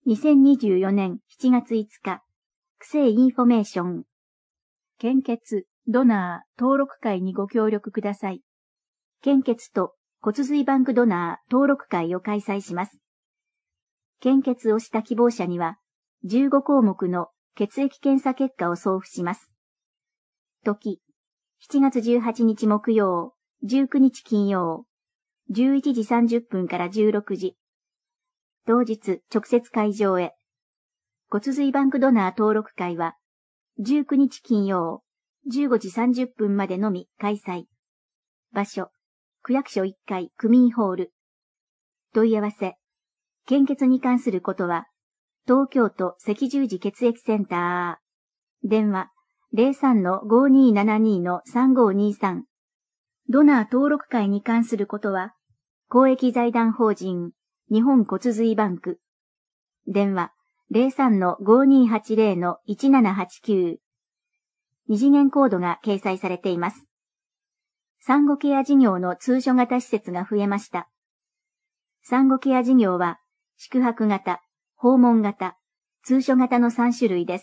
2024年7月5日、区政インフォメーション。献血、ドナー、登録会にご協力ください。献血と骨髄バンクドナー登録会を開催します。献血をした希望者には、15項目の血液検査結果を送付します。時、7月18日木曜、19日金曜、11時30分から16時。当日、直接会場へ。骨髄バンクドナー登録会は、19日金曜、15時30分までのみ開催。場所、区役所1階区民ホール。問い合わせ、献血に関することは、東京都赤十字血液センター。電話、03-5272-3523。ドナー登録会に関することは、公益財団法人、日本骨髄バンク。電話、03-5280-1789。二次元コードが掲載されています。産後ケア事業の通所型施設が増えました。産後ケア事業は、宿泊型、訪問型、通所型の3種類です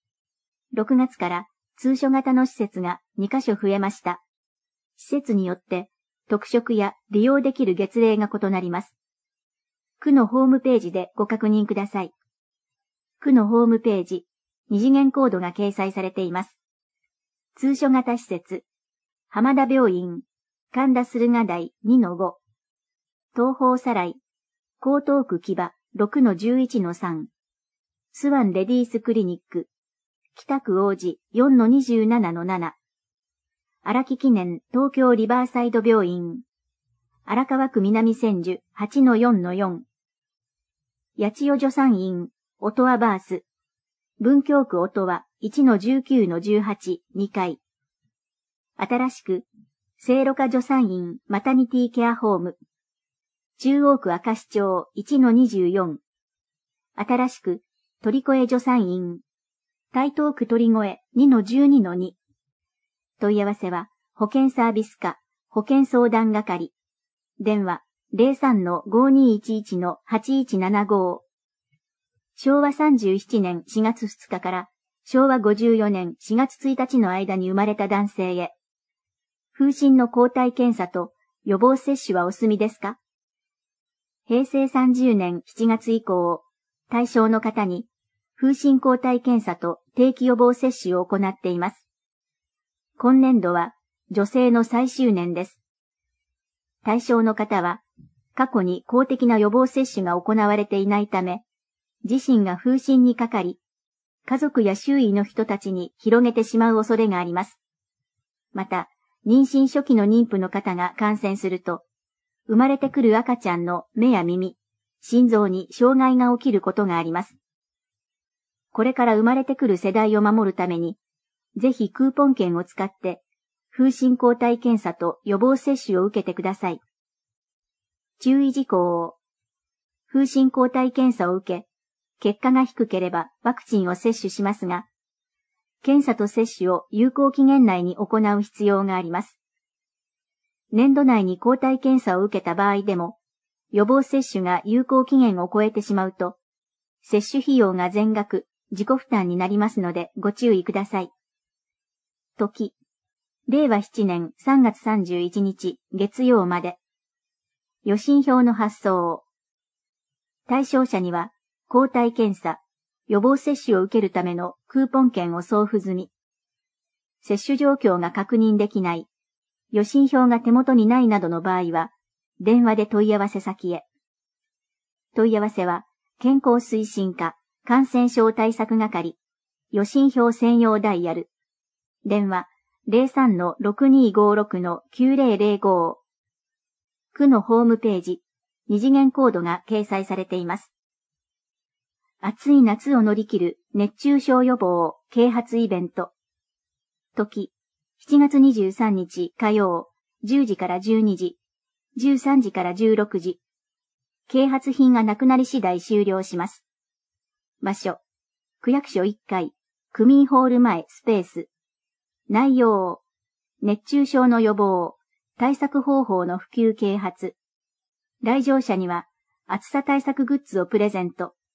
。6月から通所型の施設が2カ所増えました。施設によって特色や利用できる月齢が異なります。区のホームページでご確認ください。区のホームページ、二次元コードが掲載されています。通所型施設、浜田病院、神田駿河台 2-5、東宝サライ、江東区木場 6-11-3、スワンレディースクリニック、北区王子 4-27-7、荒木記念東京リバーサイド病院、荒川区南千住 8-4-4、八千代助産院、音羽バース、文京区音羽 1-19-18、2階。新しく、聖路加助産院マタニティケアホーム、中央区明石町 1-24。新しく、鳥越助産院、台東区鳥越 2-12-2。問い合わせは、保健サービス課、保健相談係。電話、03-5211-8175。昭和37年4月2日から昭和54年4月1日の間に生まれた男性へ。風疹の抗体検査と予防接種はお済みですか？平成30年7月以降、対象の方に風疹抗体検査と定期予防接種を行っています。今年度は女性の最終年です。対象の方は、過去に公的な予防接種が行われていないため、自身が風疹にかかり、家族や周囲の人たちに広げてしまう恐れがあります。また、妊娠初期の妊婦の方が感染すると、生まれてくる赤ちゃんの目や耳、心臓に障害が起きることがあります。これから生まれてくる世代を守るために、ぜひクーポン券を使って、風疹抗体検査と予防接種を受けてください。注意事項。風疹抗体検査を受け、結果が低ければワクチンを接種しますが、検査と接種を有効期限内に行う必要があります。年度内に抗体検査を受けた場合でも、予防接種が有効期限を超えてしまうと、接種費用が全額自己負担になりますのでご注意ください。時、令和7年3月31日月曜まで。予診票の発送。対象者には、抗体検査、予防接種を受けるためのクーポン券を送付済み。接種状況が確認できない、予診票が手元にないなどの場合は、電話で問い合わせ先へ。問い合わせは、健康推進課、感染症対策係、予診票専用ダイヤル。電話、03-6256-9005。区のホームページ、二次元コードが掲載されています。暑い夏を乗り切る熱中症予防啓発イベント。時、7月23日火曜、10時から12時、13時から16時。啓発品がなくなり次第終了します。場所、区役所1階、区民ホール前スペース。内容、熱中症の予防、対策方法の普及啓発。来場者には、暑さ対策グッズをプレゼント。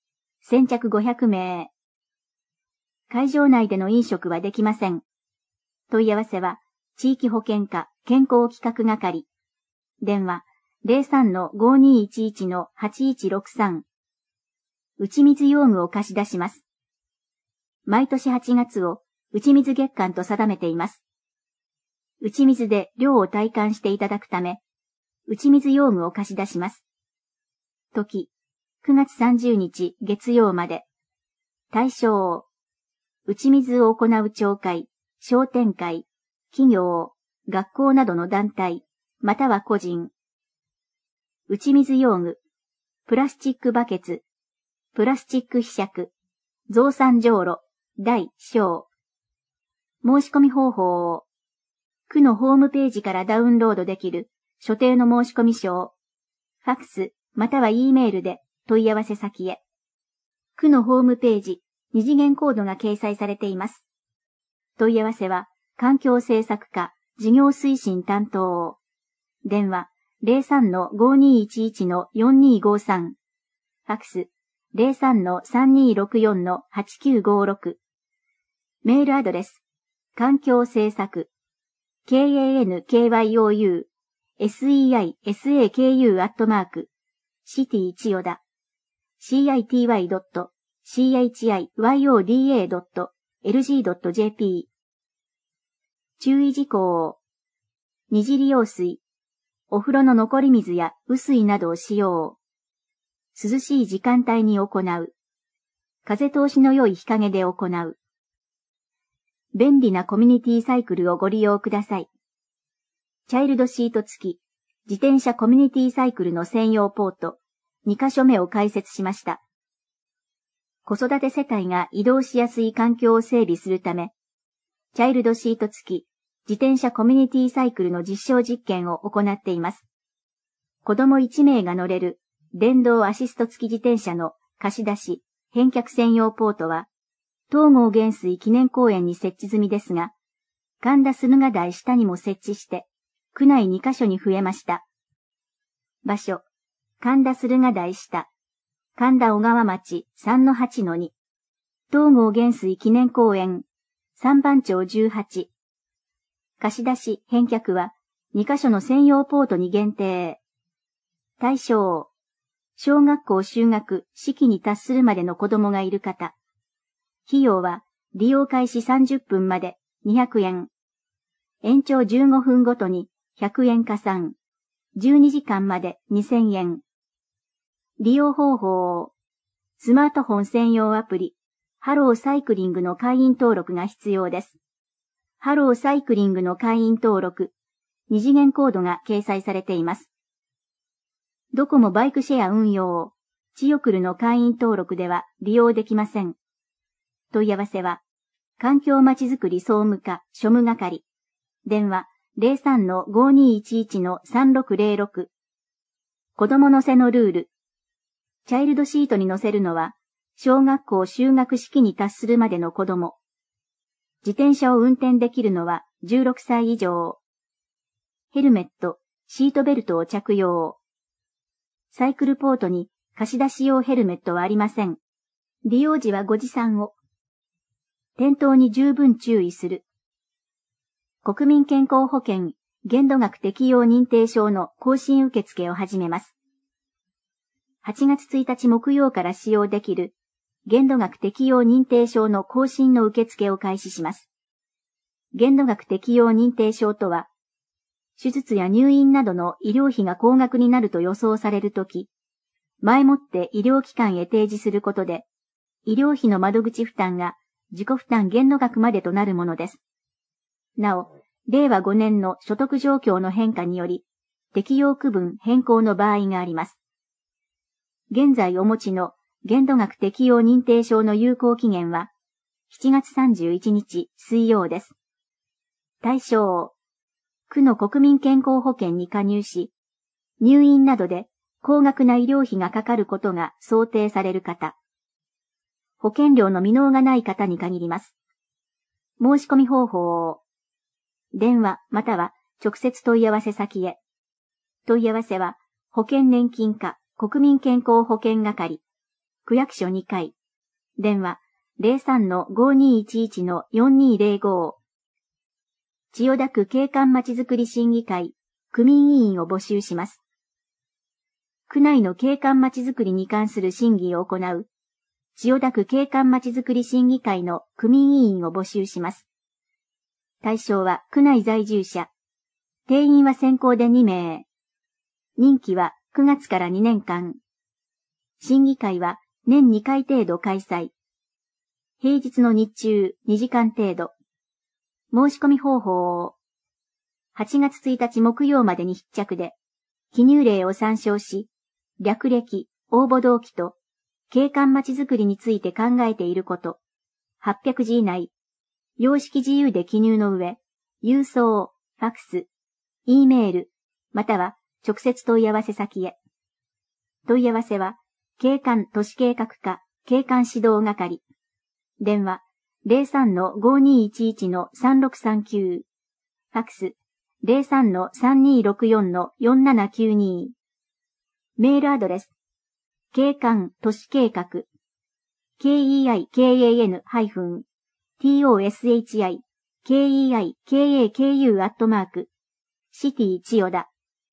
先着500名。会場内での飲食はできません。問い合わせは、地域保健課健康企画係。電話、03-5211-8163。打ち水用具を貸し出します。毎年8月を打ち水月間と定めています。打ち水で量を体感していただくため、打ち水用具を貸し出します。時、9月30日月曜まで。対象、打ち水を行う町会、商店会、企業、学校などの団体、または個人。打ち水用具、プラスチックバケツ、プラスチックひしゃく、増産じょうろ、大小。申し込み方法を、区のホームページからダウンロードできる所定の申し込み書を、ファックスまたは E メールで問い合わせ先へ。区のホームページ、二次元コードが掲載されています。問い合わせは、環境政策課、事業推進担当。電話、03-5211-4253。ファックス、03-3264-8956。メールアドレス、環境政策、kankyouseisaku city.chiyoda.lg.jp 注意事項。二次利用水、お風呂の残り水や雨水などを使用。涼しい時間帯に行う。風通しの良い日陰で行う。便利なコミュニティサイクルをご利用ください。チャイルドシート付き、自転車コミュニティサイクルの専用ポート、2カ所目を開設しました。子育て世帯が移動しやすい環境を整備するため、チャイルドシート付き、自転車コミュニティサイクルの実証実験を行っています。子供1名が乗れる電動アシスト付き自転車の貸し出し、返却専用ポートは、東郷元帥記念公園に設置済みですが、神田駿河台下にも設置して、区内2カ所に増えました。場所、神田駿河台下、神田小川町 3-8-2、東郷元帥記念公園、三番町18。貸し出し、返却は2カ所の専用ポートに限定。対象、小学校就学式に達するまでの子供がいる方。費用は利用開始30分まで200円。延長15分ごとに100円加算。12時間まで2000円。利用方法。スマートフォン専用アプリ、ハローサイクリングの会員登録が必要です。ハローサイクリングの会員登録、二次元コードが掲載されています。ドコモバイクシェア運用、チヨクルの会員登録では利用できません。問い合わせは、環境まちづくり総務課庶務係。電話03-5211-3606。子供乗せのルール。チャイルドシートに乗せるのは、小学校就学式に達するまでの子供。自転車を運転できるのは16歳以上。ヘルメット、シートベルトを着用。サイクルポートに貸し出し用ヘルメットはありません。利用時はご持参を。転倒に十分注意する。国民健康保険限度額適用認定証の更新受付を始めます。8月1日木曜から使用できる限度額適用認定証の更新の受付を開始します。限度額適用認定証とは、手術や入院などの医療費が高額になると予想されるとき、前もって医療機関へ提示することで、医療費の窓口負担が自己負担限度額までとなるものです。なお、令和5年の所得状況の変化により、適用区分変更の場合があります。現在お持ちの限度額適用認定証の有効期限は、7月31日水曜です。対象、区の国民健康保険に加入し、入院などで高額な医療費がかかることが想定される方。保険料の未納がない方に限ります。申し込み方法を、電話または直接問い合わせ先へ。問い合わせは、保険年金課国民健康保険係。 区役所2階。電話03-5211-4205。千代田区景観まちづくり審議会、区民委員を募集します。区内の景観まちづくりに関する審議を行う、千代田区景観まちづくり審議会の区民委員を募集します。対象は区内在住者。定員は先行で2名。任期は9月から2年間。審議会は年2回程度開催。平日の日中2時間程度。申し込み方法を8月1日木曜までに必着で、記入例を参照し、略歴、応募動機と、景観まちづくりについて考えていること、800字以内、様式自由で記入の上、郵送、ファクス、Eメール、または直接問い合わせ先へ。問い合わせは、景観都市計画課、景観指導係。電話、03-5211-3639。ファクス、03-3264-4792。メールアドレス、景観都市計画、KEIKAN-toshi-KEIKAKU@ citychiyoda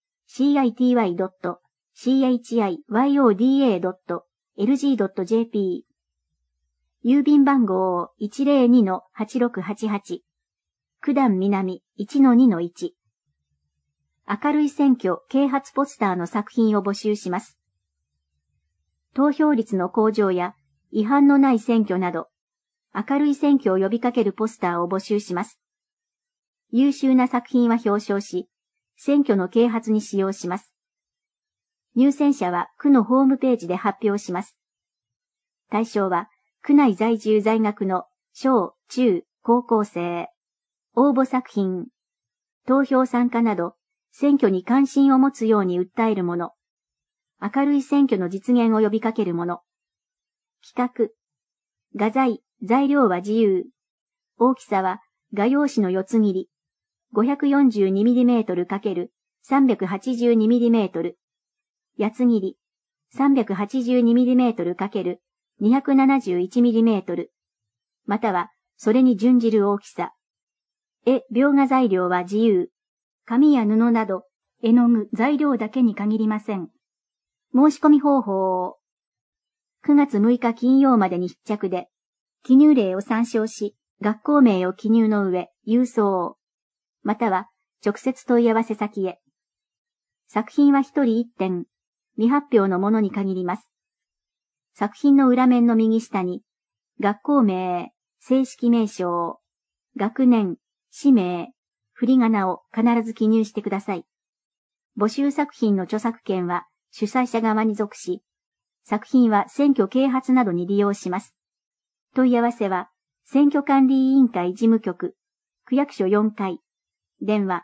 city.chiyoda.lg.jp 郵便番号 102-8688 九段南 1-2-1 明るい選挙啓発ポスターの作品を募集します。投票率の向上や違反のない選挙など、明るい選挙を呼びかけるポスターを募集します。優秀な作品は表彰し、選挙の啓発に使用します。入選者は区のホームページで発表します。対象は、区内在住在学の小、中、高校生。応募作品。投票参加など、選挙に関心を持つように訴えるもの。明るい選挙の実現を呼びかけるもの。企画。画材、材料は自由。大きさは画用紙の四つ切り。542mm×382mm。八つ切り。382mm×271mm。または、それに準じる大きさ。描画材料は自由。紙や布など、絵の具、材料だけに限りません。申し込み方法を9月6日金曜までに必着で、記入例を参照し、学校名を記入の上、郵送。または、直接問い合わせ先へ。作品は一人一点、未発表のものに限ります。作品の裏面の右下に、学校名、正式名称、学年、氏名、振り仮名を必ず記入してください。募集作品の著作権は主催者側に属し、作品は選挙啓発などに利用します。問い合わせは、選挙管理委員会事務局、区役所4階、電話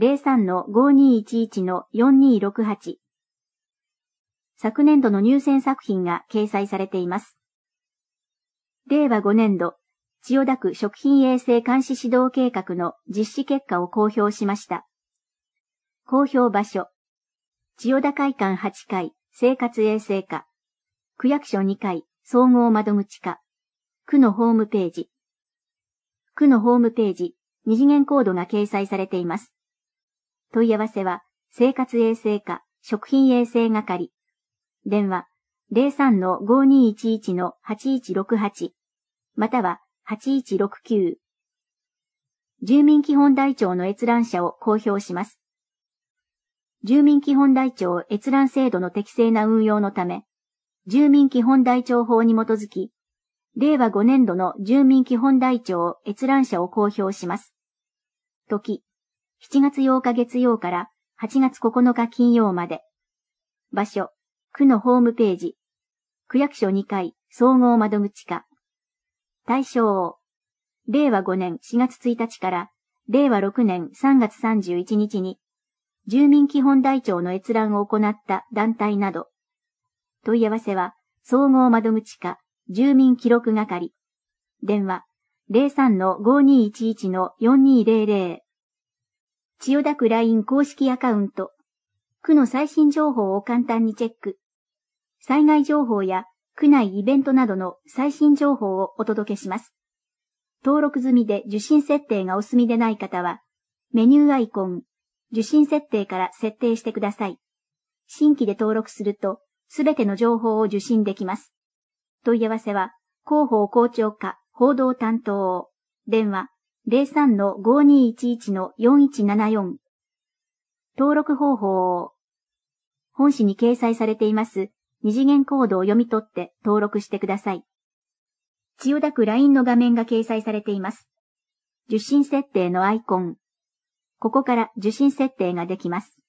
03-5211-4268。昨年度の入選作品が掲載されています。令和5年度、千代田区食品衛生監視指導計画の実施結果を公表しました。公表場所。千代田会館8階、生活衛生課。区役所2階、総合窓口課。区のホームページ。区のホームページ、二次元コードが掲載されています。問い合わせは、生活衛生課、食品衛生係。電話、03-5211-8168。または、8169。住民基本台帳の閲覧者を公表します。住民基本台帳閲覧制度の適正な運用のため、住民基本台帳法に基づき、令和5年度の住民基本台帳閲覧者を公表します。時、7月8日月曜から8月9日金曜まで。場所、区のホームページ。区役所2階、総合窓口課。対象、令和5年4月1日から令和6年3月31日に住民基本台帳の閲覧を行った団体など。問い合わせは総合窓口課住民記録係。電話03-5211-4200。千代田区 LINE 公式アカウント。区の最新情報を簡単にチェック。災害情報や区内イベントなどの最新情報をお届けします。登録済みで受信設定がお済みでない方は、メニューアイコン、受信設定から設定してください。新規で登録すると、すべての情報を受信できます。問い合わせは、広報広聴課報道担当。電話 03-5211-4174。登録方法を。本誌に掲載されています二次元コードを読み取って登録してください。千代田区 LINE の画面が掲載されています。受信設定のアイコン。ここから受信設定ができます。